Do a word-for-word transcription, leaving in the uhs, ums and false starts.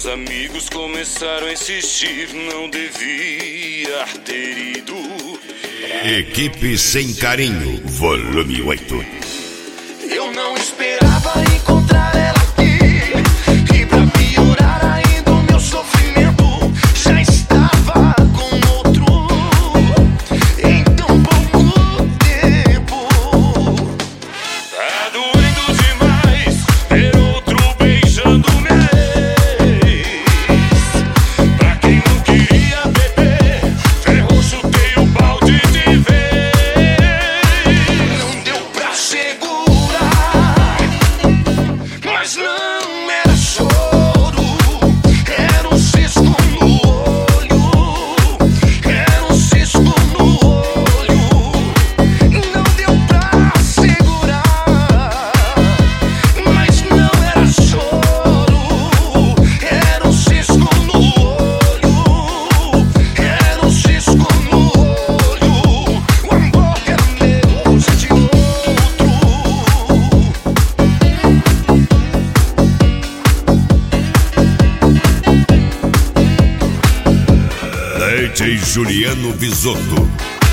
Meus amigos começaram a insistir, não devia ter ido. Equipe Sem Carinho, volume oito. Eu não esperava encontrar ela aqui, e pra piorar ainda o meu sofrimento já estava com outro em tão pouco tempo. Tá doendo demais ver outro beijando minha ex. Pra quem não queria beber, ferrou, chutei o balde de vez. Não deu pra segurar, mas não era choro, era um cisco no olho, era um cisco no olho. Não deu pra segurar, mas não era choro, era um cisco no olho, era um cisco no olho. O amor que era meu já tinha outro. D J Juliano Bisotto.